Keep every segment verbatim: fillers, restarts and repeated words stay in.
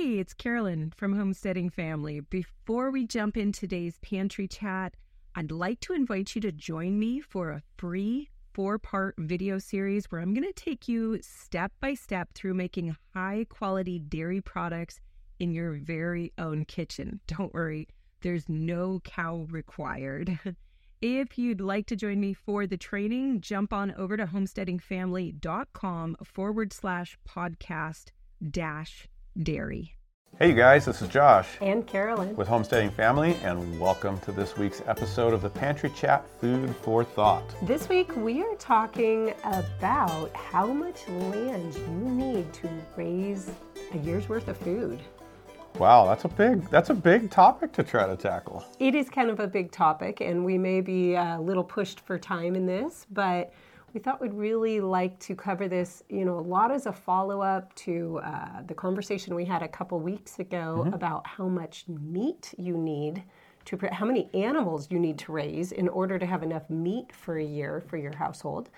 Hey, it's Carolyn from Homesteading Family. Before we jump in today's pantry chat, I'd like to invite you to join me for a free four-part video series where I'm going to take you step by step through making high-quality dairy products in your very own kitchen. Don't worry, there's no cow required. If you'd like to join me for the training, jump on over to homesteadingfamily.com forward slash podcast dash dairy. Hey you guys, this is Josh and Carolyn with Homesteading Family, and welcome to this week's episode of the Pantry Chat Food for Thought. This week we are talking about how much land you need to raise a year's worth of food. Wow, that's a big that's a big topic to try to tackle. It is kind of a big topic, and we may be a little pushed for time in this, but we thought we'd really like to cover this, you know, a lot as a follow-up to uh, the conversation we had a couple weeks ago mm-hmm. about how much meat you need to, how many animals you need to raise in order to have enough meat for a year for your household.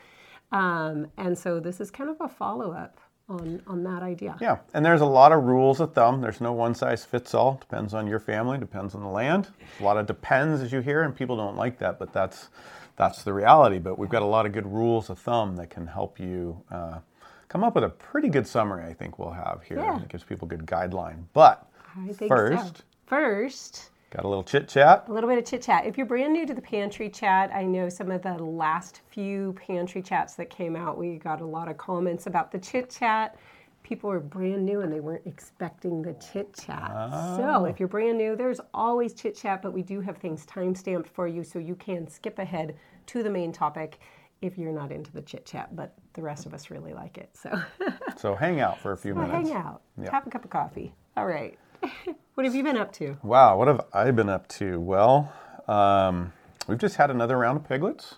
Um, and so this is kind of a follow-up on, on that idea. Yeah, and there's a lot of rules of thumb. There's no one size fits all. Depends on your family, depends on the land. A lot of depends, as you hear, and people don't like that, but that's That's the reality, but we've got a lot of good rules of thumb that can help you uh, come up with a pretty good summary, I think we'll have here. Yeah. It gives people a good guideline. But I think first, so. First, got a little chit-chat. A little bit of chit-chat. If you're brand new to the Pantry Chat, I know some of the last few Pantry Chats that came out, we got a lot of comments about the chit-chat. People were brand new and they weren't expecting the chit-chat. Oh. So if you're brand new, there's always chit-chat, but we do have things time-stamped for you so you can skip ahead to the main topic if you're not into the chit-chat, but the rest of us really like it. So so hang out for a few so minutes. Hang out. Yeah. Have a cup of coffee. All right. What have you been up to? Wow, what have I been up to? Well, um, we've just had another round of piglets.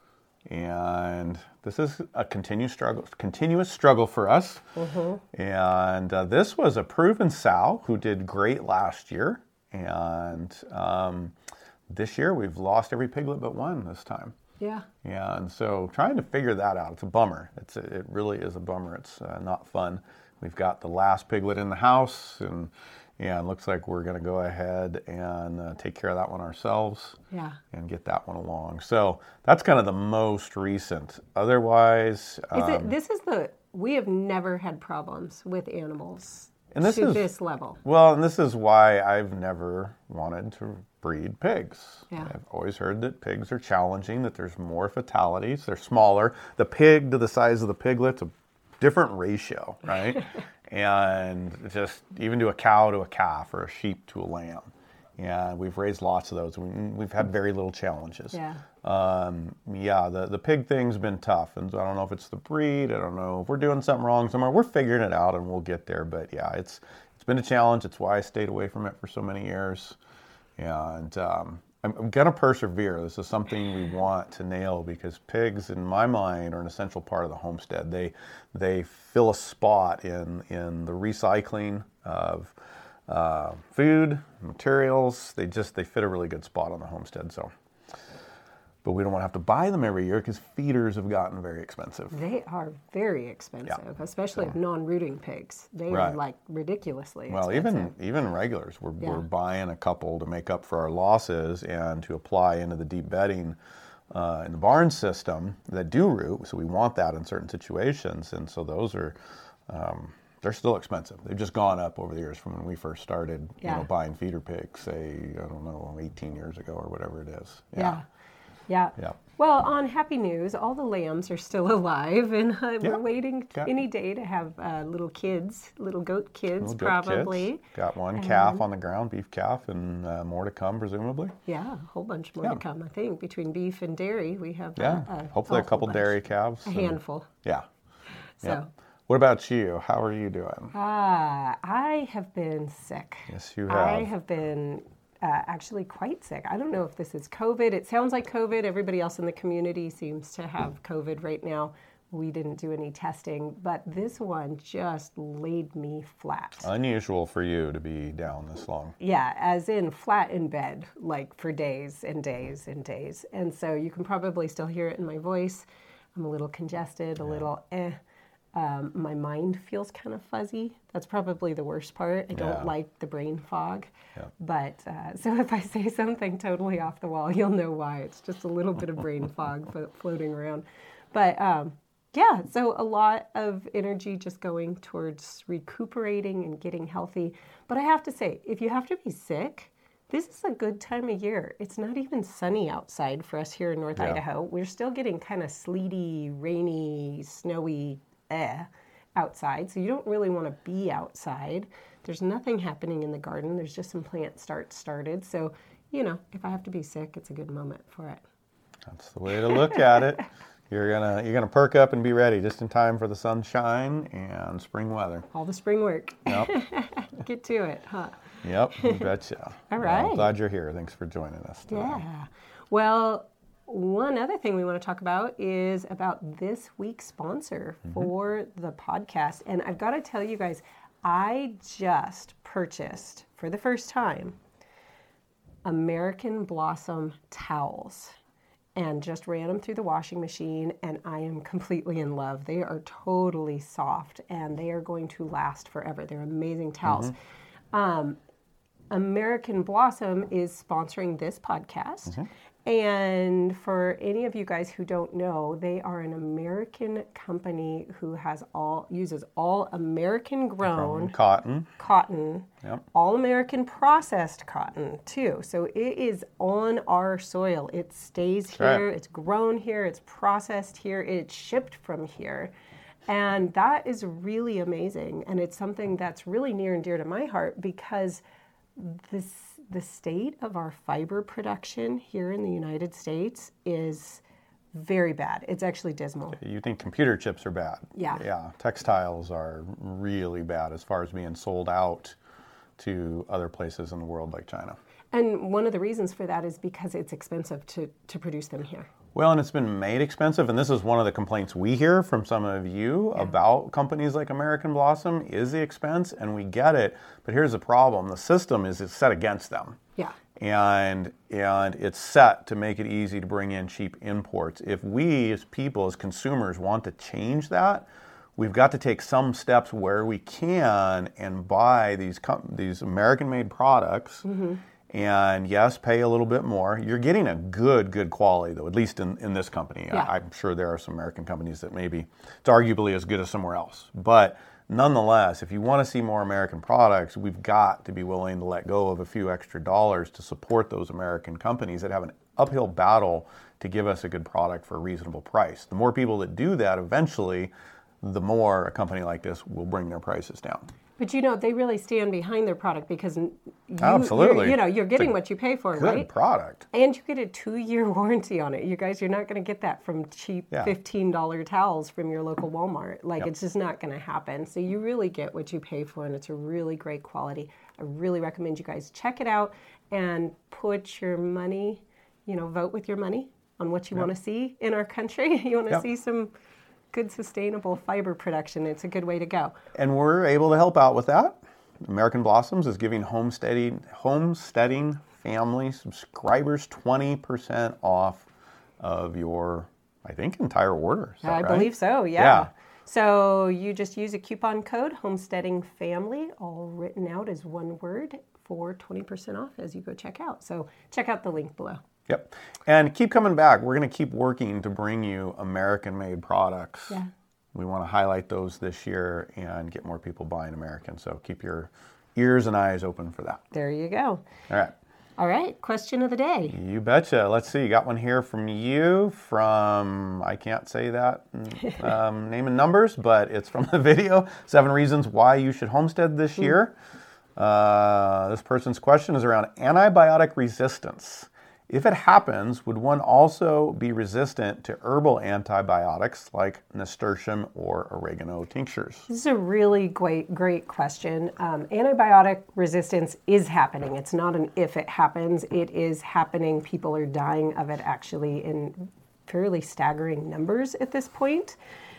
And this is a continuous struggle, continuous struggle for us. Mm-hmm. And uh, this was a proven sow who did great last year. And um, this year we've lost every piglet but one this time. Yeah. Yeah, and so trying to figure that out, it's a bummer. It's a, it really is a bummer. It's uh, not fun. We've got the last piglet in the house, and yeah, it looks like we're going to go ahead and uh, take care of that one ourselves. Yeah. And get that one along. So that's kind of the most recent. Otherwise, is um, it, this is the we have never had problems with animals and this to is, this level. Well, and this is why I've never wanted to breed pigs. Yeah. I've always heard that pigs are challenging, that there's more fatalities. They're smaller. The pig to the size of the piglet's a different ratio, right? And just even to a cow to a calf or a sheep to a lamb. Yeah, we've raised lots of those. We've had very little challenges. Yeah. Um, yeah, the, the pig thing's been tough. And I don't know if it's the breed. I don't know if we're doing something wrong somewhere. We're figuring it out and we'll get there. But yeah, it's it's been a challenge. It's why I stayed away from it for so many years. And um, I'm, I'm going to persevere. This is something we want to nail because pigs, in my mind, are an essential part of the homestead. They they fill a spot in, in the recycling of uh, food, materials. They just they fit a really good spot on the homestead. So, but we don't want to have to buy them every year because feeders have gotten very expensive. They are very expensive, Yeah. especially So, non-rooting pigs. They right. are like ridiculously Well, expensive. even even regulars, we're Yeah. we're buying a couple to make up for our losses and to apply into the deep bedding uh, in the barn system that do root. So we want that in certain situations, and so those are. Um, They're still expensive. They've just gone up over the years from when we first started, Yeah. you know, buying feeder pigs, say, I don't know, eighteen years ago or whatever it is. Yeah. Yeah. Yeah. Well, on happy news, all the lambs are still alive, and uh, Yeah. we're waiting Got- any day to have uh, little kids, little goat kids, Little goat probably. kids. Got one calf on the ground, beef calf, and uh, more to come, presumably. Yeah, a whole bunch more Yeah. to come, I think. Between beef and dairy, we have Yeah. uh, a, Hopefully a whole couple bunch. dairy calves. A and- handful. Yeah. So, Yeah. What about you? How are you doing? ah, I have been sick. Yes, you have. I have been uh, actually quite sick. I don't know if this is COVID. It sounds like COVID. Everybody else in the community seems to have COVID right now. We didn't do any testing, but this one just laid me flat. Unusual for you to be down this long. Yeah, as in flat in bed, like for days and days and days. And so you can probably still hear it in my voice. I'm a little congested, a little eh. Um, my mind feels kind of fuzzy. That's probably the worst part. I don't Yeah. like the brain fog. Yeah. But uh, so if I say something totally off the wall, you'll know why. It's just a little bit of brain fog flo- floating around. But um, yeah, so a lot of energy just going towards recuperating and getting healthy. But I have to say, if you have to be sick, this is a good time of year. It's not even sunny outside for us here in North Yeah. Idaho. We're still getting kind of sleety, rainy, snowy eh, outside. So you don't really want to be outside. There's nothing happening in the garden. There's just some plant starts started. So, you know, if I have to be sick, it's a good moment for it. That's the way to look at it. You're gonna you're gonna perk up and be ready just in time for the sunshine and spring weather. All the spring work. Yep. Get to it, huh? Yep. You betcha. All Well, I'm right. glad you're here. Thanks for joining us today. Yeah. Well, one other thing we want to talk about is about this week's sponsor for the podcast. And I've got to tell you guys, I just purchased for the first time American Blossom towels and just ran them through the washing machine, and I am completely in love. They are totally soft and they are going to last forever. They're amazing towels. Um, American Blossom is sponsoring this podcast. And for any of you guys who don't know, they are an American company who has all uses all American grown Cotton. cotton, Yep. all American processed cotton too. So it is on our soil. It stays right. here, it's grown here, it's processed here, it's shipped from here. And that is really amazing. And it's something that's really near and dear to my heart because this the state of our fiber production here in the United States is very bad. It's actually dismal. You think computer chips are bad? Yeah. Yeah. Textiles are really bad as far as being sold out to other places in the world like China. And one of the reasons for that is because it's expensive to, to produce them here. Well, and it's been made expensive, and this is one of the complaints we hear from some of you about companies like American Blossom is the expense, and we get it. But here's the problem: the system is set against them. Yeah. And and it's set to make it easy to bring in cheap imports. If we as people, as consumers, want to change that, we've got to take some steps where we can and buy these com- these American-made products. Mm-hmm. And yes, pay a little bit more. You're getting a good, good quality, though, at least in, in this company. Yeah. I, I'm sure there are some American companies that maybe it's arguably as good as somewhere else. But nonetheless, if you want to see more American products, we've got to be willing to let go of a few extra dollars to support those American companies that have an uphill battle to give us a good product for a reasonable price. The more people that do that, eventually, the more a company like this will bring their prices down. But you know, they really stand behind their product because you, Absolutely. you're, you know, you're getting It's a what you pay for, Good right? product. And you get a two-year warranty on it. You guys, you're not going to get that from cheap Yeah. fifteen dollars towels from your local Walmart. Like, Yep. it's just not going to happen. So you really get what you pay for, and it's a really great quality. I really recommend you guys check it out and put your money, you know, vote with your money on what you Yep. want to see in our country. You want to Yep. see some good sustainable fiber production. It's a good way to go. And we're able to help out with that. American Blossoms is giving homesteading homesteading family subscribers twenty percent off of your, I think, entire order. Is that I right? believe so, yeah. Yeah. So you just use a coupon code, Homesteading Family, all written out as one word, for twenty percent off as you go check out. So check out the link below. Yep. And keep coming back. We're going to keep working to bring you American-made products. Yeah. We want to highlight those this year and get more people buying American. So keep your ears and eyes open for that. There you go. All right. All right, question of the day. You betcha. Let's see. Got one here from you from, I can't say that um, name and numbers, but it's from the video. Seven reasons why you should homestead this year. Uh, this person's question is around antibiotic resistance. If it happens, would one also be resistant to herbal antibiotics like nasturtium or oregano tinctures? This is a really great, great question. Um, antibiotic resistance is happening. It's not an if it happens, it is happening. People are dying of it actually in fairly staggering numbers at this point.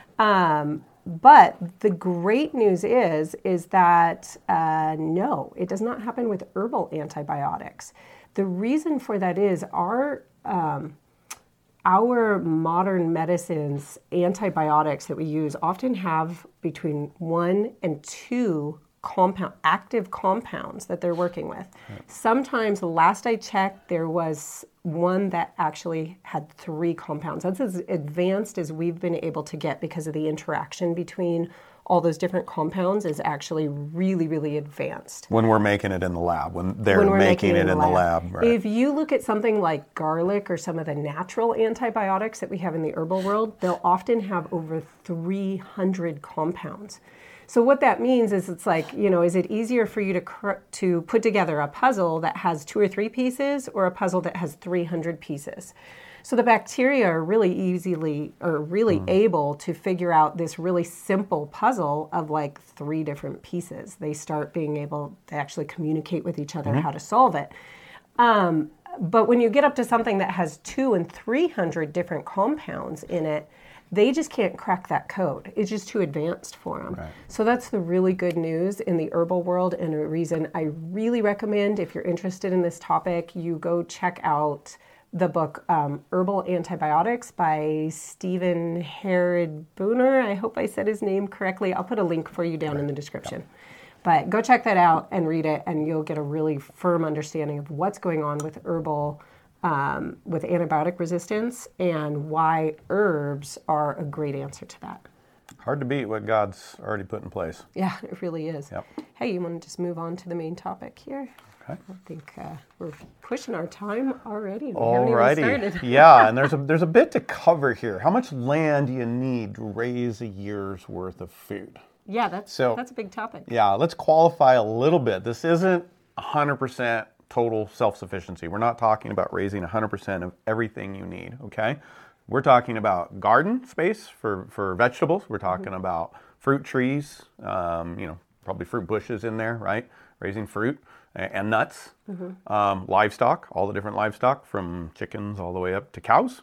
Um, but the great news is, is that uh, no, it does not happen with herbal antibiotics. The reason for that is our um, our modern medicines, antibiotics that we use, often have between one and two compound active compounds that they're working with. Right. Sometimes, last I checked, there was one that actually had three compounds. That's as advanced as we've been able to get because of the interaction between all those different compounds is actually really, really advanced. When we're making it in the lab, when they're when we're making, making it in, in the lab. lab. Right. If you look at something like garlic or some of the natural antibiotics that we have in the herbal world, they'll often have over three hundred compounds. So what that means is it's like, you know, is it easier for you to cr- to put together a puzzle that has two or three pieces or a puzzle that has three hundred pieces? So the bacteria are really easily or really mm. able to figure out this really simple puzzle of like three different pieces. They start being able to actually communicate with each other mm-hmm. how to solve it. Um, but when you get up to something that has two and three hundred different compounds in it, they just can't crack that code. It's just too advanced for them. Right. So that's the really good news in the herbal world, and a reason I really recommend, if you're interested in this topic, you go check out the book um, Herbal Antibiotics by Stephen Herod Booner. I hope I said his name correctly. I'll put a link for you down right. in the description. Yep. But go check that out and read it, and you'll get a really firm understanding of what's going on with herbal Um, with antibiotic resistance and why herbs are a great answer to that. Hard to beat what God's already put in place. Yeah, it really is. Yep. Hey, you want to just move on to the main topic here? Okay. I think uh, we're pushing our time already. We Alrighty. Yeah, and there's a there's a bit to cover here. How much land do you need to raise a year's worth of food? Yeah, that's so, that's a big topic. Yeah, let's qualify a little bit. This isn't one hundred percent total self-sufficiency. We're not talking about raising one hundred percent of everything you need, okay? We're talking about garden space for, for vegetables. We're talking mm-hmm. about fruit trees, um, you know, probably fruit bushes in there, right? Raising fruit and, and nuts. Mm-hmm. Um, livestock, all the different livestock from chickens all the way up to cows.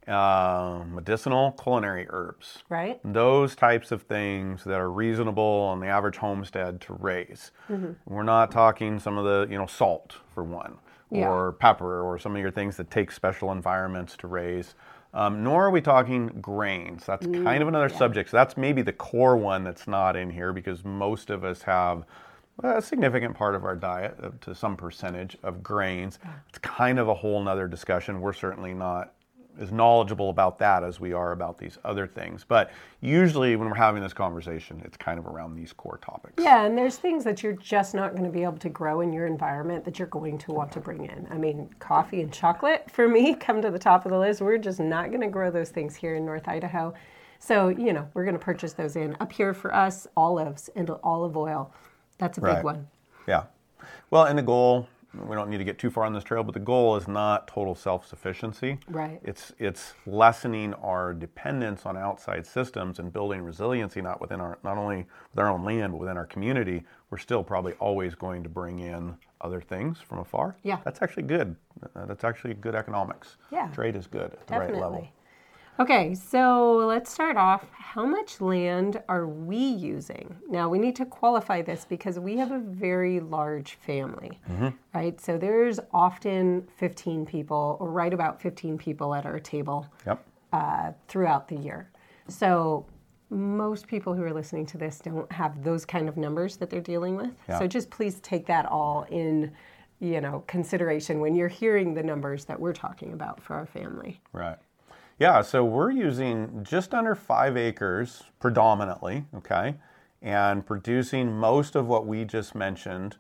Uh, medicinal culinary herbs. Right. Those types of things that are reasonable on the average homestead to raise. Mm-hmm. We're not talking some of the, you know, salt for one, yeah. or pepper, or some of your things that take special environments to raise. Um, nor are we talking grains. That's mm, kind of another yeah. subject. So that's maybe the core one that's not in here because most of us have a significant part of our diet, uh, to some percentage, of grains. Yeah. It's kind of a whole nother discussion. We're certainly not as knowledgeable about that as we are about these other things. But usually when we're having this conversation, it's kind of around these core topics. Yeah, and there's things that you're just not going to be able to grow in your environment that you're going to want to bring in. I mean, coffee and chocolate, for me, come to the top of the list. We're just not going to grow those things here in North Idaho. So, you know, we're going to purchase those in. Up here for us, olives and olive oil. That's a big right. one. Yeah. Well, and the goal, we don't need to get too far on this trail, but the goal is not total self-sufficiency. Right. It's it's lessening our dependence on outside systems and building resiliency, not within our not only with our own land, but within our community. We're still probably always going to bring in other things from afar. Yeah. That's actually good. That's actually good economics. Yeah. Trade is good at the Definitely. right level. Okay, so let's start off. How much land are we using? Now, we need to qualify this because we have a very large family, mm-hmm. right? So there's often fifteen people, or right about fifteen people at our table yep. uh, throughout the year. So most people who are listening to this don't have those kind of numbers that they're dealing with. Yeah. So just please take that all in, you know, consideration when you're hearing the numbers that we're talking about for our family. Right. Yeah, so we're using just under five acres predominantly, okay, and producing most of what we just mentioned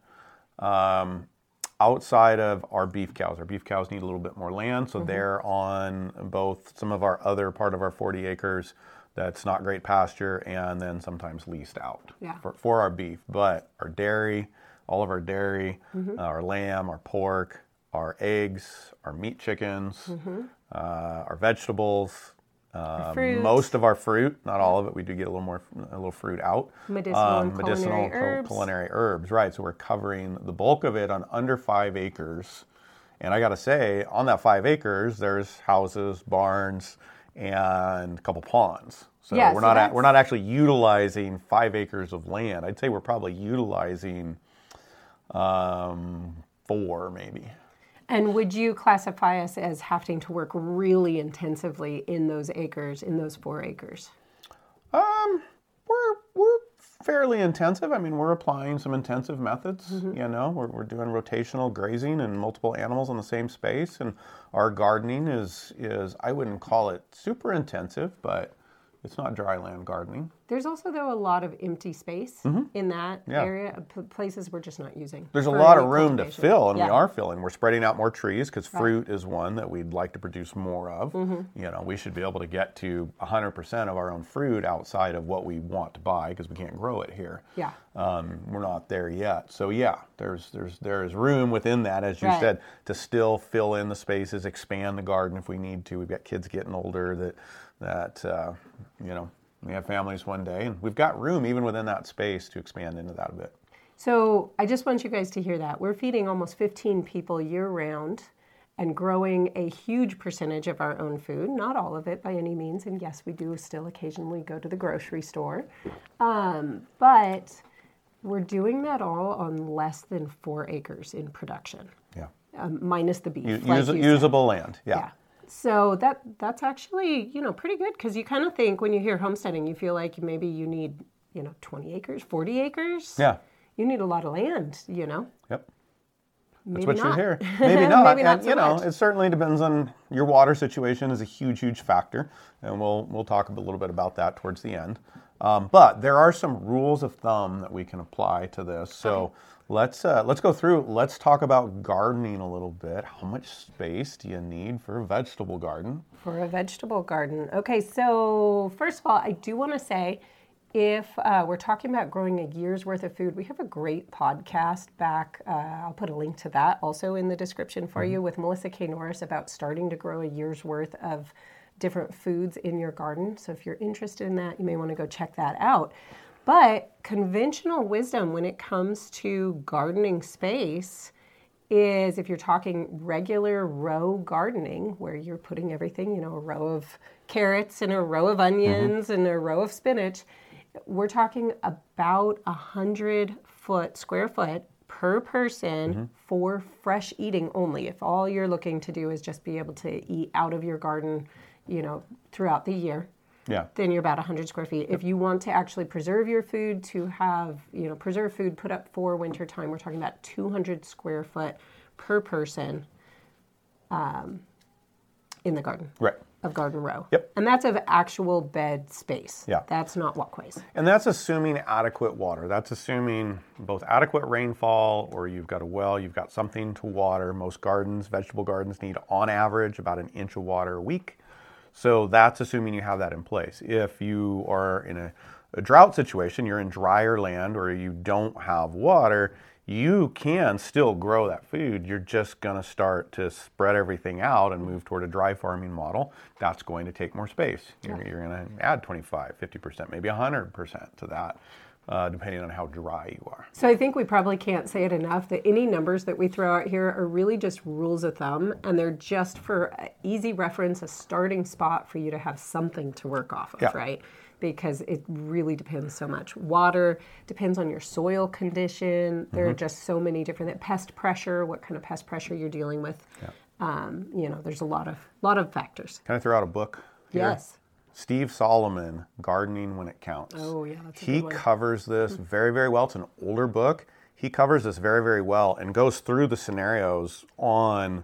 um, outside of our beef cows. Our beef cows need a little bit more land, so mm-hmm. they're on both some of our other part of our forty acres that's not great pasture and then sometimes leased out yeah. for, for our beef. But our dairy, all of our dairy, mm-hmm. uh, our lamb, our pork, our eggs, our meat chickens, mm-hmm. uh, our vegetables, uh, most of our fruit, not all of it. We do get a little more, a little fruit out. Medicinal, um, and medicinal culinary herbs. culinary herbs, right? So we're covering the bulk of it on under five acres. And I got to say, on that five acres, there's houses, barns, and a couple ponds. So yeah, we're so not that's... at, we're not actually utilizing five acres of land. I'd say we're probably utilizing um, four, maybe. And would you classify us as having to work really intensively in those acres, in those four acres? Um, we're we're fairly intensive. I mean, we're applying some intensive methods. Mm-hmm. You know, we're we're doing rotational grazing and multiple animals in the same space, and our gardening is is I wouldn't call it super intensive, but it's not dry land gardening. There's also, though, a lot of empty space mm-hmm. in that yeah. area, p- places we're just not using. There's a lot of room to fill, and yeah. we are filling. We're spreading out more trees because right. fruit is one that we'd like to produce more of. Mm-hmm. You know, we should be able to get to one hundred percent of our own fruit outside of what we want to buy because we can't grow it here. Yeah. Um, we're not there yet. So, yeah, there's there's there's room within that, as you right. said, to still fill in the spaces, expand the garden if we need to. We've got kids getting older that, that uh, you know, we have families one day, and we've got room even within that space to expand into that a bit. So I just want you guys to hear that. We're feeding almost fifteen people year-round and growing a huge percentage of our own food. Not all of it by any means, and yes, we do still occasionally go to the grocery store. Um, but we're doing that all on less than four acres in production. Yeah. Um, minus the beef. U- like use, usable land, yeah. yeah. So that that's actually, you know, pretty good because you kind of think when you hear homesteading, you feel like maybe you need, you know, twenty acres, forty acres. Yeah. You need a lot of land, you know. Yep. Maybe That's what not. you're here. Maybe not. Maybe not and, so you know, much. it certainly depends on your water situation is a huge, huge factor, and we'll we'll talk a little bit about that towards the end. Um, but there are some rules of thumb that we can apply to this. So let's uh, let's go through. Let's talk about gardening a little bit. How much space do you need for a vegetable garden? For a vegetable garden. Okay, so first of all, I do want to say, if uh, we're talking about growing a year's worth of food, we have a great podcast back. Uh, I'll put a link to that also in the description for mm-hmm. you with Melissa K. Norris about starting to grow a year's worth of different foods in your garden. So if you're interested in that, you may want to go check that out. But conventional wisdom when it comes to gardening space is if you're talking regular row gardening where you're putting everything, you know, a row of carrots and a row of onions mm-hmm. and a row of spinach, we're talking about a hundred foot, square foot per person mm-hmm. for fresh eating only. If all you're looking to do is just be able to eat out of your garden, you know, throughout the year, yeah. then you're about one hundred square feet. If you want to actually preserve your food, to have, you know, preserve food put up for winter time, we're talking about two hundred square foot per person um, in the garden. Right. Of garden row. Yep. And that's of actual bed space. Yeah. That's not walkways. And that's assuming adequate water. That's assuming both adequate rainfall, or you've got a well, you've got something to water. Most gardens, vegetable gardens, need on average about an inch of water a week. So that's assuming you have that in place. If you are in a, a drought situation, you're in drier land, or you don't have water, you can still grow that food. You're just going to start to spread everything out and move toward a dry farming model. That's going to take more space. You're, you're going to add twenty-five, fifty percent, maybe one hundred percent to that, uh, depending on how dry you are. So I think we probably can't say it enough that any numbers that we throw out here are really just rules of thumb, and they're just for easy reference, a starting spot for you to have something to work off of, yeah. right? Because it really depends so much. Water depends on your soil condition. There mm-hmm. are just so many different pest pressure, what kind of pest pressure you're dealing with. Yeah. Um, you know, there's a lot of lot of factors. Can I throw out a book here? Yes. Steve Solomon, Gardening When It Counts. Oh, yeah, that's a He good one. covers this very, very well. It's an older book. He covers this very, very well and goes through the scenarios on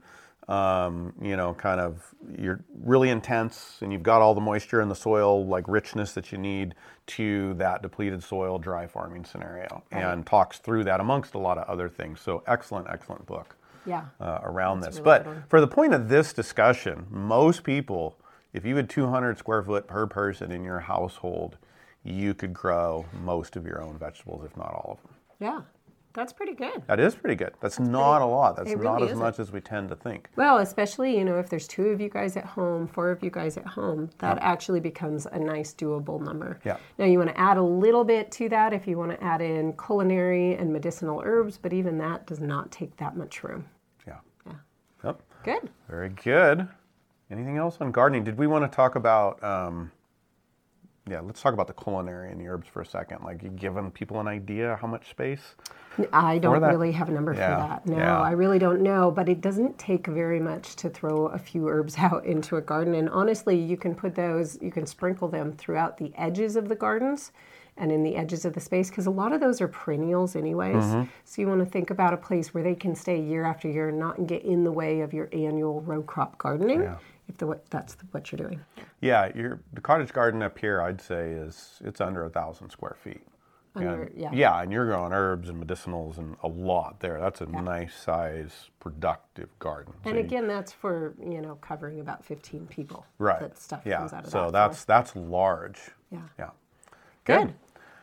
Um, you know, kind of you're really intense and you've got all the moisture in the soil, like richness that you need, to that depleted soil dry farming scenario, right. and talks through that amongst a lot of other things. So excellent, excellent book yeah. uh, around That's this. Really but for the point of this discussion, most people, if you had two hundred square foot per person in your household, you could grow most of your own vegetables, if not all of them. Yeah. That's pretty good. That is pretty good. That's, That's not pretty, a lot. That's not really as much as we tend to think. Well, especially, you know, if there's two of you guys at home, four of you guys at home, that yeah. actually becomes a nice doable number. Yeah. Now, you want to add a little bit to that if you want to add in culinary and medicinal herbs, but even that does not take that much room. Yeah. Yeah. Yep. Good. Very good. Anything else on gardening? Did we want to talk about um, yeah, let's talk about the culinary and the herbs for a second. Like, you giving people an idea how much space? I don't that? really have a number Yeah, for that. No, yeah. I really don't know. But it doesn't take very much to throw a few herbs out into a garden. And honestly, you can put those, you can sprinkle them throughout the edges of the gardens and in the edges of the space, because a lot of those are perennials anyways. Mm-hmm. So you want to think about a place where they can stay year after year and not get in the way of your annual row crop gardening, Yeah. if the, that's what you're doing. Yeah, your the cottage garden up here, I'd say, is it's under a thousand square feet. Under- and, yeah. yeah, and you're growing herbs and medicinals and a lot there. That's a nice size, productive garden. And So you- again, that's for, you know, covering about fifteen people. right? That stuff yeah, comes out of so that. that's that's large. Yeah. Yeah. Good.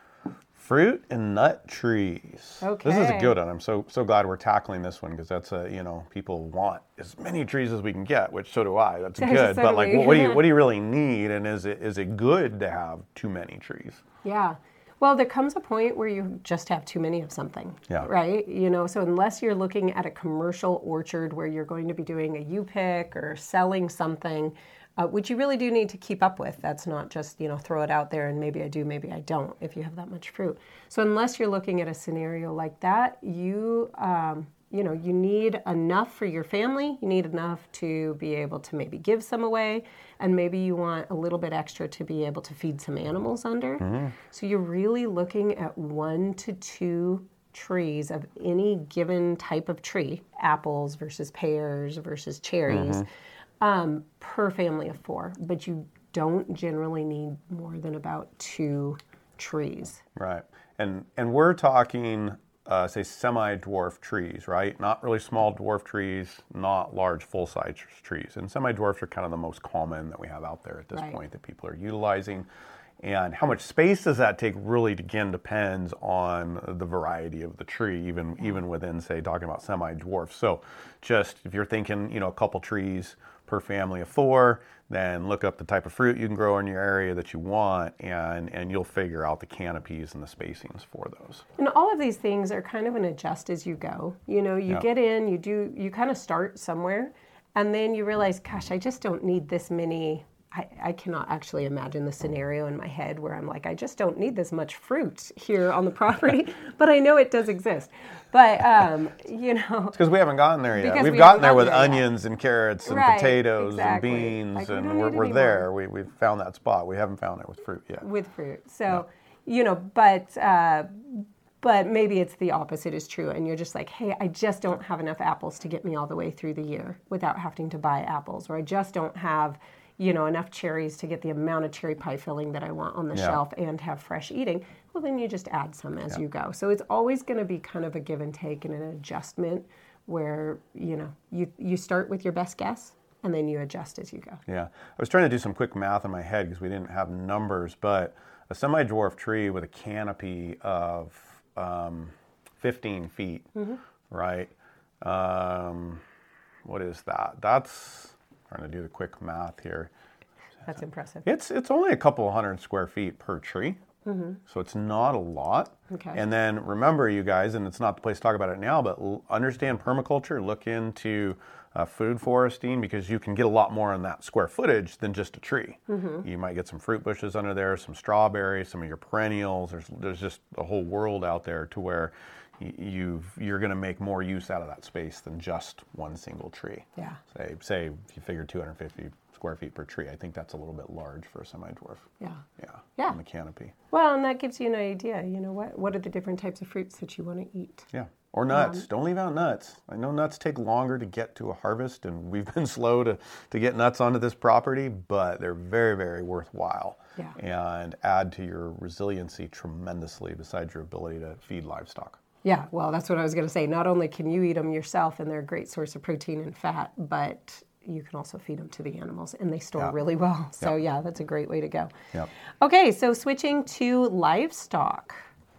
Fruit and nut trees. This is a Okay. good one. I'm so so glad we're tackling this one, because that's a, you know, people want as many trees as we can get, which so do I. That's So good. do But like, we. what, what do you what do you really need, and is it is it good to have too many trees? Yeah. Well, there comes a point where you just have too many of something, Yeah. right? You know, so unless you're looking at a commercial orchard where you're going to be doing a U-pick or selling something, uh, which you really do need to keep up with. That's not just, you know, throw it out there and maybe I do, maybe I don't, if you have that much fruit. So unless you're looking at a scenario like that, you, um, you know, you need enough for your family. You need enough to be able to maybe give some away, and maybe you want a little bit extra to be able to feed some animals under. So you're really looking at one to two trees of any given type of tree, apples versus pears versus cherries, um, per family of four. But you don't generally need more than about two trees. Right. And and we're talking, uh, say, semi-dwarf trees, right? Not really small dwarf trees, not large full-size trees. And semi-dwarfs are kind of the most common that we have out there at this Right. point that people are utilizing. And how much space does that take really, again, depends on the variety of the tree, even even within, say, talking about semi-dwarfs. So just if you're thinking, you know, a couple trees per family of four, then look up the type of fruit you can grow in your area that you want, and, and you'll figure out the canopies and the spacings for those. And all of these things are kind of an adjust as you go. You know, you Yeah. get in, you do, you kind of start somewhere, and then you realize, gosh, I just don't need this many. I, I cannot actually imagine the scenario in my head where I'm like, I just don't need this much fruit here on the property, but I know it does exist. But, um, you know. Because we haven't gotten there yet. Because We've we gotten haven't there with gotten there yet. onions and carrots and Right, potatoes exactly. and beans, Like, we and don't we're, need we're any there. more. We, we've found that spot. We haven't found it with fruit yet. With fruit. So, you know, but uh, but maybe it's the opposite is true. And you're just like, hey, I just don't have enough apples to get me all the way through the year without having to buy apples. Or I just don't have, you know, enough cherries to get the amount of cherry pie filling that I want on the Yeah. shelf and have fresh eating. Well, then you just add some as you go. So it's always going to be kind of a give and take and an adjustment where, you know, you, you start with your best guess and then you adjust as you go. Yeah. I was trying to do some quick math in my head because we didn't have numbers, but a semi-dwarf tree with a canopy of um, fifteen feet, right? Um, what is that? That's, trying to do the quick math here. That's impressive. It's it's only a couple hundred square feet per tree, so it's not a lot. Okay. And then remember, you guys, and it's not the place to talk about it now, but l- understand permaculture. Look into uh, food foresting, because you can get a lot more on that square footage than just a tree. You might get some fruit bushes under there, some strawberries, some of your perennials. There's there's just a whole world out there to where y- you've you're going to make more use out of that space than just one single tree. Yeah. Say say if you figure two hundred fifty square feet per tree, I think that's a little bit large for a semi-dwarf. Yeah. Yeah. Yeah. On the canopy. Well, and that gives you an idea. You know, what what are the different types of fruits that you want to eat? Yeah. Or nuts. Don't leave out nuts. I know nuts take longer to get to a harvest, and we've been slow to, to get nuts onto this property, but they're very, very worthwhile. Yeah. And add to your resiliency tremendously, besides your ability to feed livestock. Yeah, well, that's what I was going to say. Not only can you eat them yourself, and they're a great source of protein and fat, but you can also feed them to the animals, and they store Yeah. really well. So yeah, that's a great way to go. Yep. Okay, so switching to livestock.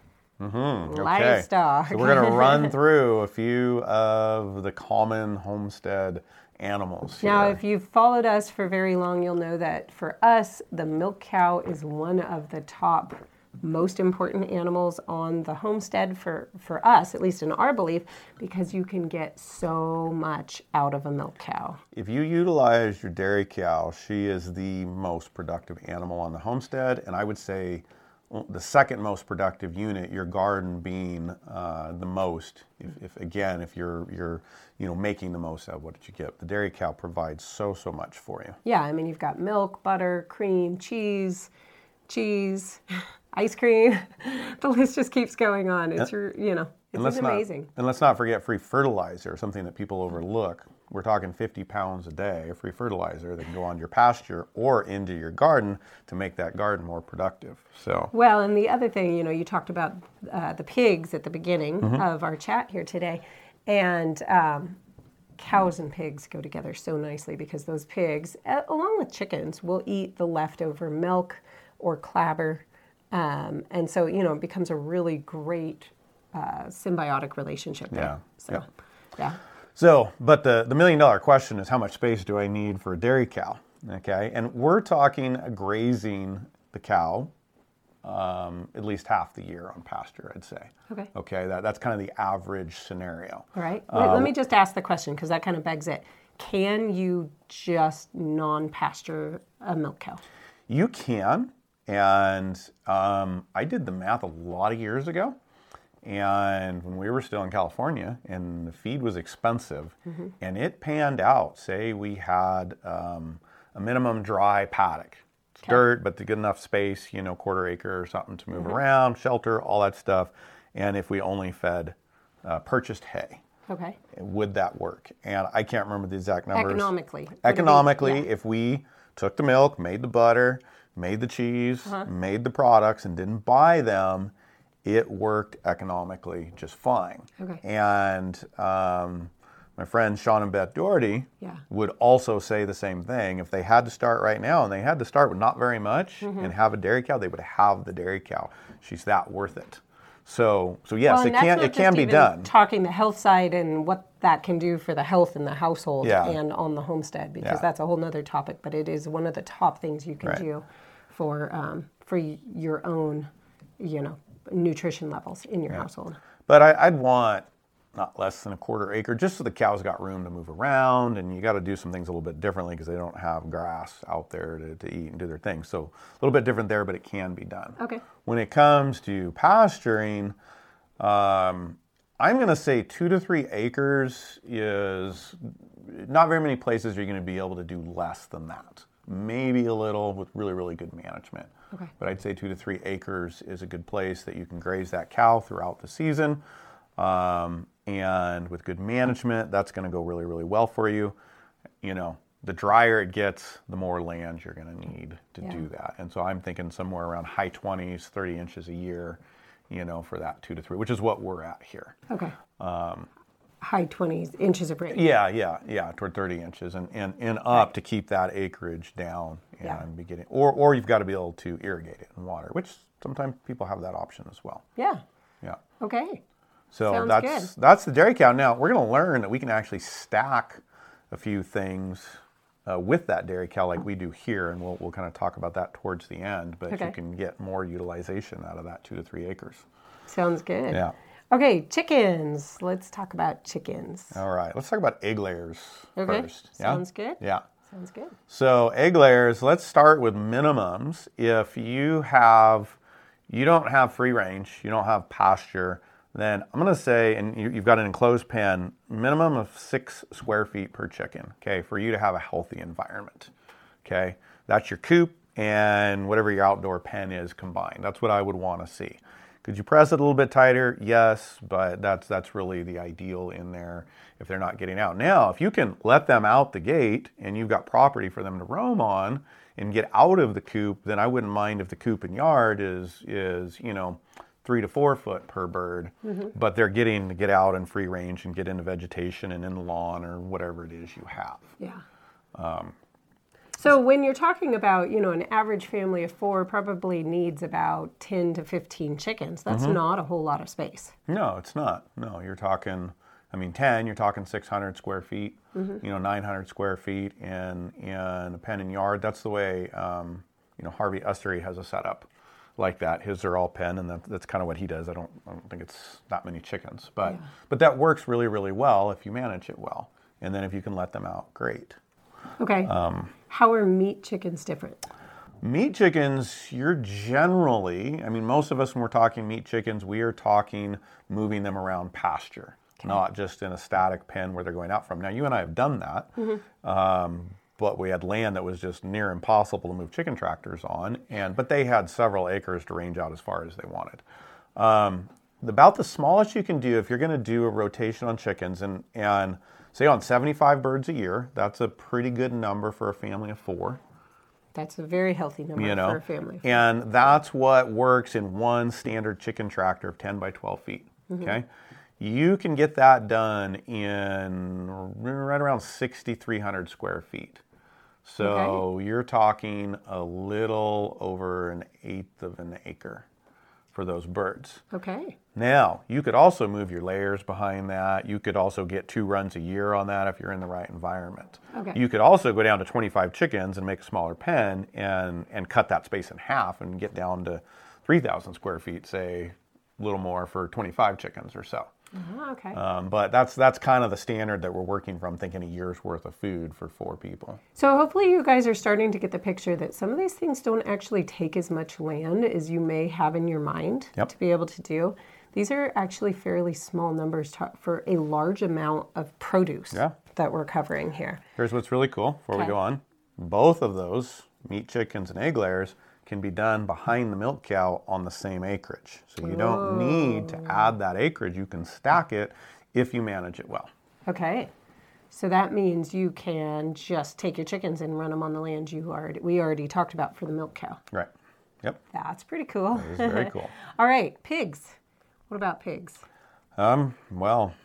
Okay. Livestock. So we're going to run through a few of the common homestead animals here. Now, if you've followed us for very long, you'll know that for us, the milk cow is one of the top most important animals on the homestead for, for us, at least in our belief, because you can get so much out of a milk cow. If you utilize your dairy cow, she is the most productive animal on the homestead, and I would say the second most productive unit, your garden being uh, the most. If, if again, if you're you're you know making the most out of what you get, the dairy cow provides so so much for you. Yeah, I mean you've got milk, butter, cream, cheese, cheese, ice cream. The list just keeps going on. It's you know it's amazing. Not, and let's not forget free fertilizer, something that people overlook. We're talking fifty pounds a day of free fertilizer that can go on your pasture or into your garden to make that garden more productive. So well, and the other thing, you know, you talked about uh, the pigs at the beginning mm-hmm. of our chat here today, and um, cows and pigs go together so nicely because those pigs, along with chickens, will eat the leftover milk or clabber, um, and so you know it becomes a really great uh, symbiotic relationship there. Yeah. So, yeah. yeah. So, but the, the million dollar question is how much space do I need for a dairy cow? Okay, and we're talking grazing the cow um, at least half the year on pasture, I'd say. Okay. Okay, that, that's kind of the average scenario. All right. Uh, Let me just ask the question because that kind of begs it. Can you just non-pasture a milk cow? You can, and um, I did the math a lot of years ago. And when we were still in California and the feed was expensive mm-hmm. and it panned out, say we had um, a minimum dry paddock, it's okay. dirt, but the good enough space, you know, quarter acre or something to move mm-hmm. around, shelter, all that stuff. And if we only fed uh, purchased hay, okay, would that work? And I can't remember the exact numbers. Economically. Economically, yeah. if we took the milk, made the butter, made the cheese, uh-huh. made the products and didn't buy them, it worked economically just fine. Okay. And um, my friend Sean and Beth Doherty yeah. would also say the same thing. If they had to start right now, and they had to start with not very much mm-hmm. and have a dairy cow, they would have the dairy cow. She's that worth it. So, so yes, well, it can it can be done. Talking the health side and what that can do for the health in the household yeah. and on the homestead, because yeah. that's a whole nother topic. But it is one of the top things you can right. do for um, for your own, you know, nutrition levels in your yeah. household. But I, I'd want not less than a quarter acre, just so the cows got room to move around, and you got to do some things a little bit differently because they don't have grass out there to, to eat and do their thing. So a little bit different there, but it can be done. Okay. When it comes to pasturing, um, I'm going to say two to three acres is not very many places you're going to be able to do less than that. Maybe a little with really, really good management. Okay. But I'd say two to three acres is a good place that you can graze that cow throughout the season. Um, and with good management, that's going to go really, really well for you. You know, the drier it gets, the more land you're going to need to yeah. do that. And so I'm thinking somewhere around high twenties, thirty inches a year, you know, for that two to three, which is what we're at here. Okay. Um, high twenties inches of rain. Yeah, yeah, yeah, toward thirty inches and, and, and up right. to keep that acreage down and yeah. be getting, or, or you've got to be able to irrigate it in water, which sometimes people have that option as well. Yeah. Yeah. Okay. So Sounds that's good. that's the dairy cow. Now we're going to learn that we can actually stack a few things uh, with that dairy cow like we do here, and we'll we'll kind of talk about that towards the end. But okay. you can get more utilization out of that two to three acres. Sounds good. Yeah. Okay, chickens. Let's talk about chickens. All right. Let's talk about egg layers okay. first. Sounds yeah? good. Yeah. Sounds good. So egg layers, let's start with minimums. If you have, you don't have free range, you don't have pasture, then I'm going to say, and you, you've got an enclosed pen, minimum of six square feet per chicken, okay, for you to have a healthy environment, okay? That's your coop and whatever your outdoor pen is combined. That's what I would want to see. Could you press it a little bit tighter? Yes, but that's that's really the ideal in there if they're not getting out. Now, if you can let them out the gate and you've got property for them to roam on and get out of the coop, then I wouldn't mind if the coop and yard is, is you know, three to four foot per bird, mm-hmm. but they're getting to get out in free range and get into vegetation and in the lawn or whatever it is you have. Yeah. Um, So when you're talking about, you know, an average family of four probably needs about ten to fifteen chickens. That's mm-hmm. not a whole lot of space. No, it's not. No, you're talking, I mean, ten, you're talking six hundred square feet, mm-hmm. you know, nine hundred square feet in, in a pen and yard. That's the way, um, you know, Harvey Ustery has a setup. like that. His are all pen, and that, that's kind of what he does. I don't, I don't think it's that many chickens, but Yeah. but that works really, really well if you manage it well, and then if you can let them out, great. Okay. Um, How are meat chickens different? Meat chickens, you're generally, I mean, most of us when we're talking meat chickens, we are talking moving them around pasture, okay. not just in a static pen where they're going out from. Now, you and I have done that. Mm-hmm. Um, but we had land that was just near impossible to move chicken tractors on, and but they had several acres to range out as far as they wanted. Um, about the smallest you can do if you're going to do a rotation on chickens, and, and say on seventy-five birds a year, that's a pretty good number for a family of four. That's a very healthy number you know? for a family. And that's what works in one standard chicken tractor of ten by twelve feet, mm-hmm. okay? You can get that done in right around sixty-three hundred square feet. So okay. you're talking a little over an eighth of an acre for those birds. Okay. Now, you could also move your layers behind that. You could also get two runs a year on that if you're in the right environment. Okay. You could also go down to twenty-five chickens and make a smaller pen and, and cut that space in half and get down to three thousand square feet, say a little more for twenty-five chickens or so. Uh-huh, okay. Um, but that's that's kind of the standard that we're working from, thinking a year's worth of food for four people. So hopefully you guys are starting to get the picture that some of these things don't actually take as much land as you may have in your mind yep. to be able to do. These are actually fairly small numbers to, for a large amount of produce yeah. that we're covering here. Here's what's really cool before okay. we go on. Both of those, meat chickens and egg layers, can be done behind the milk cow on the same acreage. So you don't need to add that acreage. You can stack it if you manage it well. Okay. So that means you can just take your chickens and run them on the land you already we already talked about for the milk cow. Right. Yep. That's pretty cool. That is very cool. All right, pigs. What about pigs? Um, well,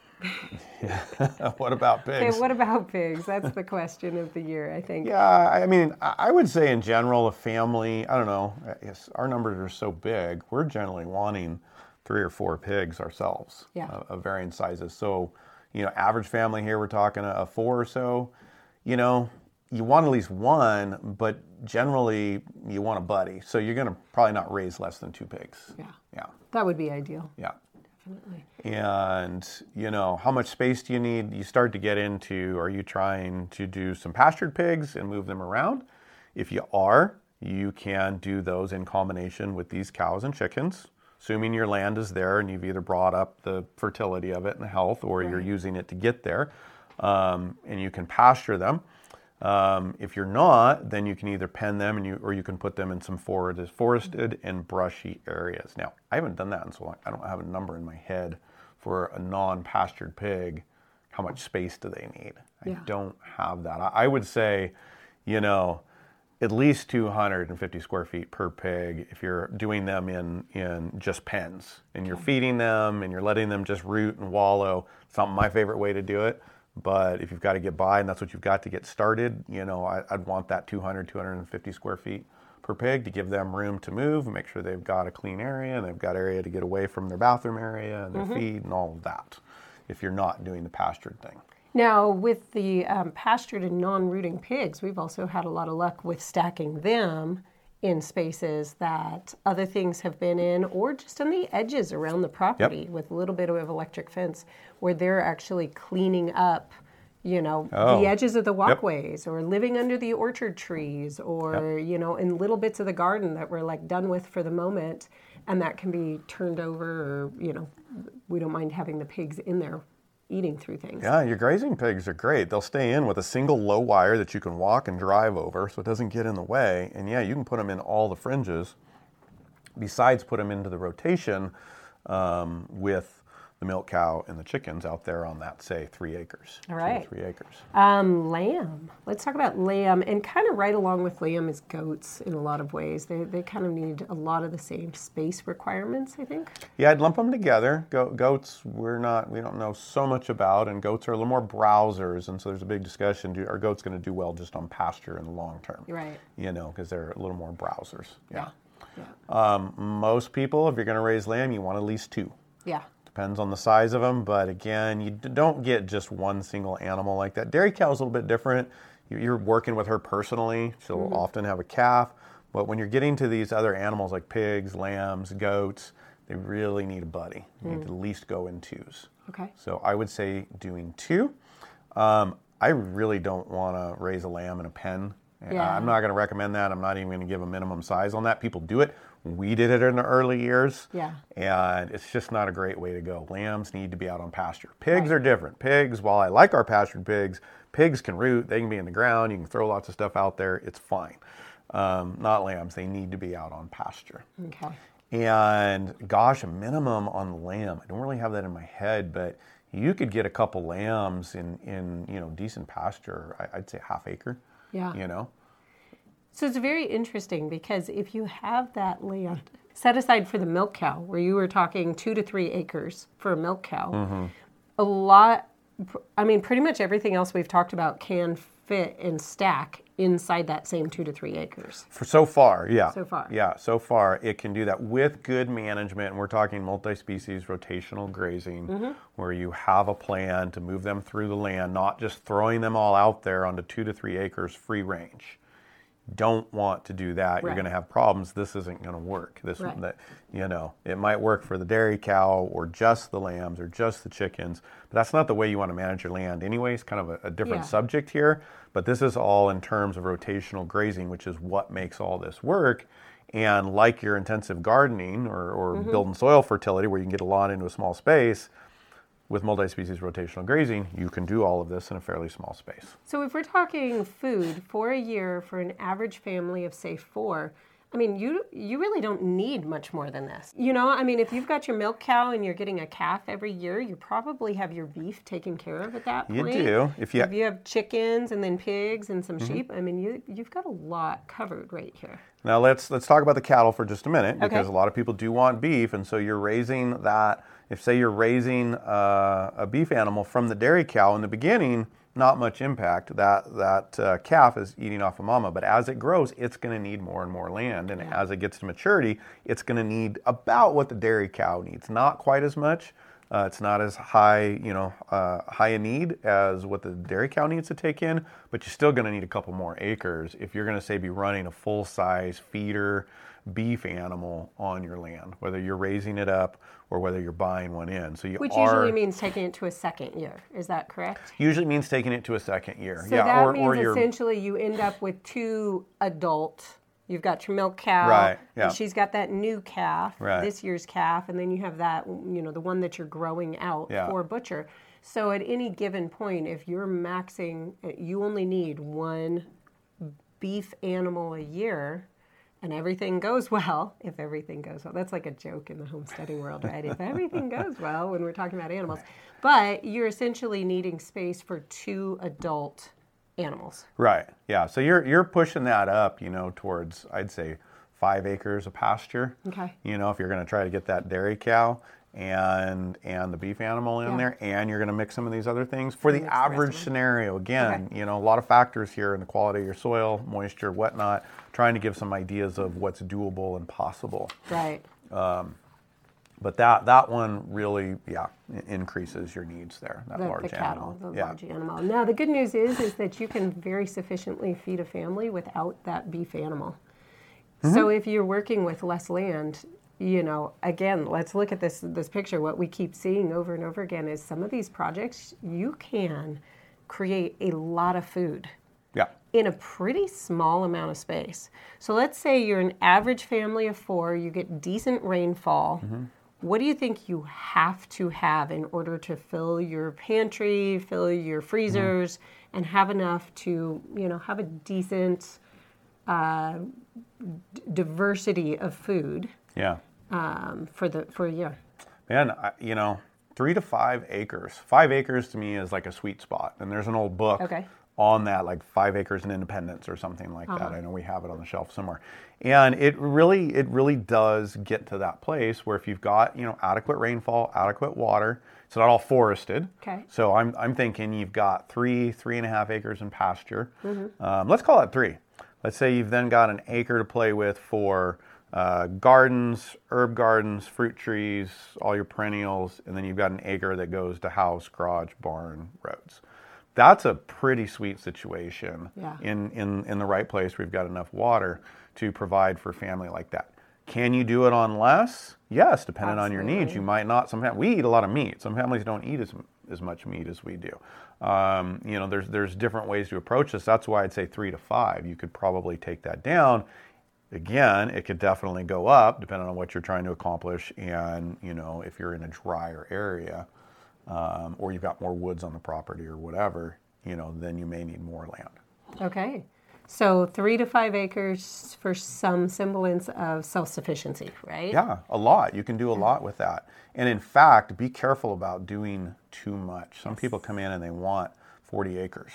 what about pigs? Okay, what about pigs? That's the question of the year, I think. Yeah, I mean, I would say in general, a family, I don't know, yes, our numbers are so big, we're generally wanting three or four pigs ourselves, yeah. of, of varying sizes. So, you know, average family here, we're talking a, a four or so, you know, you want at least one, but generally you want a buddy. So you're going to probably not raise less than two pigs. Yeah. Yeah. That would be ideal. Yeah. Definitely. And, you know, how much space do you need? You start to get into, are you trying to do some pastured pigs and move them around? If you are, you can do those in combination with these cows and chickens, assuming your land is there and you've either brought up the fertility of it and the health, or right. you're using it to get there, um, and you can pasture them. Um, if you're not, then you can either pen them and you, or you can put them in some forested, forested and brushy areas. Now, I haven't done that in so long. I don't have a number in my head for a non-pastured pig. How much space do they need? I yeah. don't have that. I, I would say, you know, at least two hundred fifty square feet per pig if you're doing them in, in just pens. And you're okay. feeding them and you're letting them just root and wallow. It's not my favorite way to do it. But if you've got to get by and that's what you've got to get started, you know, I, I'd want that two hundred, two hundred fifty square feet per pig to give them room to move and make sure they've got a clean area and they've got area to get away from their bathroom area and their mm-hmm. feed and all of that, if you're not doing the pastured thing. Now, with the um, pastured and non-rooting pigs, we've also had a lot of luck with stacking them in spaces that other things have been in, or just on the edges around the property yep. with a little bit of electric fence, where they're actually cleaning up, you know, oh. the edges of the walkways, yep. or living under the orchard trees, or, yep. you know, in little bits of the garden that we're like done with for the moment, and that can be turned over, or, you know, we don't mind having the pigs in there eating through things. Yeah, your grazing pigs are great. They'll stay in with a single low wire that you can walk and drive over so it doesn't get in the way. And yeah, you can put them in all the fringes. Besides, put them into the rotation um, with the milk cow and the chickens out there on that, say, three acres. All right. Two to three acres. Um, lamb. Let's talk about lamb. And kind of right along with lamb is goats in a lot of ways. They they kind of need a lot of the same space requirements, I think. Yeah, I'd lump them together. Go, goats, we're not, we don't know so much about, and goats are a little more browsers, and so there's a big discussion. Do, are goats going to do well just on pasture in the long term? Right. You know, because they're a little more browsers. Yeah. yeah. Um, most people, if you're going to raise lamb, you want at least two. Yeah. Depends on the size of them, but again, you don't get just one single animal like that. Dairy cow is a little bit different. You're working with her personally. She'll mm-hmm. often have a calf, But when you're getting to these other animals like pigs, lambs, goats, they really need a buddy. You mm. need to at least go in twos. Okay. So I would say doing two. Um, I really don't want to raise a lamb in a pen. Yeah. I'm not going to recommend that. I'm not even going to give a minimum size on that. People do it. We did it in the early years. Yeah. And it's just not a great way to go. Lambs need to be out on pasture. Pigs right. are different. Pigs, while I like our pastured pigs, pigs can root. They can be in the ground. You can throw lots of stuff out there. It's fine. Um, not lambs. They need to be out on pasture. Okay. And gosh, a minimum on the lamb. I don't really have that in my head, but you could get a couple lambs in, in you know, decent pasture. I, I'd say half acre. Yeah. You know? So it's very interesting because if you have that land set aside for the milk cow, where you were talking two to three acres for a milk cow, mm-hmm. a lot, I mean, pretty much everything else we've talked about can fit and stack inside that same two to three acres. For so far, yeah. So far. Yeah, so far it can do that with good management. And we're talking multi-species rotational grazing, mm-hmm. where you have a plan to move them through the land, not just throwing them all out there onto two to three acres free range. Don't want to do that. Right. You're going to have problems. This isn't going to work. This, right. that, you know, it might work for the dairy cow or just the lambs or just the chickens, but that's not the way you want to manage your land. Anyway, it's kind of a, a different yeah. subject here, but this is all in terms of rotational grazing, which is what makes all this work. And like your intensive gardening or, or mm-hmm. building soil fertility, where you can get a lot into a small space, with multi-species rotational grazing, you can do all of this in a fairly small space. So if we're talking food for a year for an average family of, say, four, I mean, you you really don't need much more than this. You know, I mean, if you've got your milk cow and you're getting a calf every year, you probably have your beef taken care of at that point. You do. If you, if you have chickens and then pigs and some mm-hmm. sheep, I mean, you, you've got a lot covered right here. Now let's let's talk about the cattle for just a minute, because okay. a lot of people do want beef, and so you're raising that. If, say, you're raising uh, a beef animal from the dairy cow in the beginning, not much impact. That that uh, calf is eating off of mama, but as it grows, it's going to need more and more land, and yeah. as it gets to maturity, it's going to need about what the dairy cow needs. Not quite as much. Uh, it's not as high, you know, uh, high a need as what the dairy cow needs to take in, but you're still going to need a couple more acres if you're going to, say, be running a full-size feeder beef animal on your land, whether you're raising it up or whether you're buying one in. So you Which are, usually means taking it to a second year. Is that correct? Usually means taking it to a second year. So yeah, that or, means or you're, essentially you end up with two adult. You've got your milk cow, right, yeah. and she's got that new calf, right. this year's calf, and then you have that, you know, the one that you're growing out yeah. for butcher. So at any given point, if you're maxing, you only need one beef animal a year, and everything goes well, if everything goes well. That's like a joke in the homesteading world, right? If everything goes well when we're talking about animals. But you're essentially needing space for two adult animals. Right, yeah. So you're you're pushing that up, you know, towards, I'd say, five acres of pasture. Okay. You know, if you're going to try to get that dairy cow and and the beef animal in yeah. there, and you're going to mix some of these other things. For the average the scenario, again, okay. you know, a lot of factors here in the quality of your soil, moisture, whatnot, trying to give some ideas of what's doable and possible. Right. Um, but that that one really, yeah, increases your needs there, that the, large the cattle, animal. the yeah. large animal. Now, the good news is, is that you can very sufficiently feed a family without that beef animal. Mm-hmm. So if you're working with less land, you know, again, let's look at this this picture. What we keep seeing over and over again is some of these projects, you can create a lot of food. Yeah. In a pretty small amount of space. So let's say you're an average family of four, you get decent rainfall. Mm-hmm. What do you think you have to have in order to fill your pantry, fill your freezers, mm-hmm. and have enough to, you know, have a decent uh, d- diversity of food? Yeah. Um, for the for a year. Man, I, you know, three to five acres. Five acres to me is like a sweet spot. And there's an old book okay. on that, like Five Acres in Independence or something like uh-huh. that. I know we have it on the shelf somewhere. And it really, it really does get to that place where if you've got, you know, adequate rainfall, adequate water, it's not all forested. Okay. So I'm I'm thinking you've got three, three and a half acres in pasture. Mm-hmm. Um, let's call it three. Let's say you've then got an acre to play with for Uh, gardens, herb gardens, fruit trees, all your perennials, and then you've got an acre that goes to house, garage, barn, roads. that's a pretty sweet situation. Yeah. In, in, in the right place, we've got enough water to provide for a family like that. Can you do it on less? Yes, depending on your needs. You might not. Some fam- we eat a lot of meat. Some families don't eat as as much meat as we do. Um, you know, there's there's different ways to approach this. That's why I'd say three to five. You could probably take that down. Again, it could definitely go up depending on what you're trying to accomplish, and you know, if you're in a drier area, um, or you've got more woods on the property or whatever, you know, then you may need more land. Okay. So three to five acres for some semblance of self-sufficiency, right? Yeah, a lot. You can do a lot with that. And in fact, be careful about doing too much. Some people come in and they want forty acres.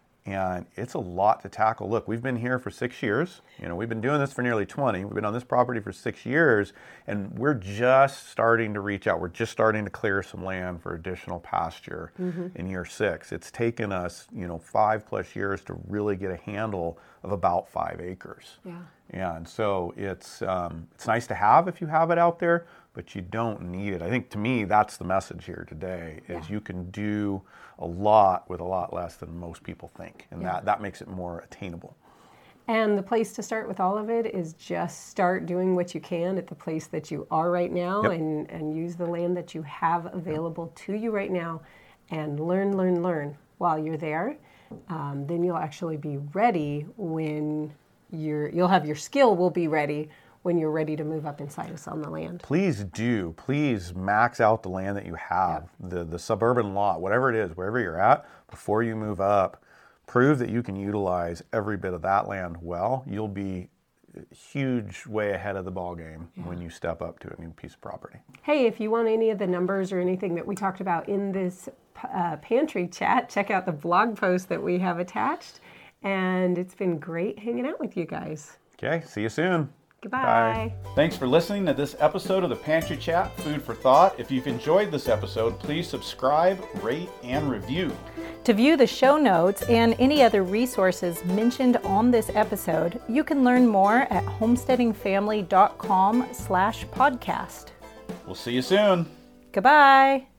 And it's a lot to tackle. Look, we've been here for six years. You know, we've been doing this for nearly twenty. We've been on this property for six years, and we're just starting to reach out. We're just starting to clear some land for additional pasture mm-hmm. in year six. It's taken us, you know, five plus years to really get a handle of about five acres. Yeah. And so it's um, it's nice to have if you have it out there, but you don't need it. I think to me, that's the message here today, is yeah. you can do a lot with a lot less than most people think. And yeah. that, that makes it more attainable. And the place to start with all of it is just start doing what you can at the place that you are right now yep. and, and use the land that you have available yep. to you right now and learn, learn, learn while you're there. Um, then you'll actually be ready when you're, you'll have your skill will be ready when you're ready to move up inside us on the land. Please do. Please max out the land that you have, yep. the, the suburban lot, whatever it is, wherever you're at, before you move up. Prove that you can utilize every bit of that land well. You'll be a huge way ahead of the ball game yeah. when you step up to a new piece of property. Hey, if you want any of the numbers or anything that we talked about in this uh, pantry chat, check out the blog post that we have attached. And it's been great hanging out with you guys. Okay, see you soon. Goodbye. Bye. Thanks for listening to this episode of the Pantry Chat, Food for Thought. If you've enjoyed this episode, please subscribe, rate, and review. To view the show notes and any other resources mentioned on this episode, you can learn more at homesteadingfamily dot com slash podcast. We'll see you soon. Goodbye.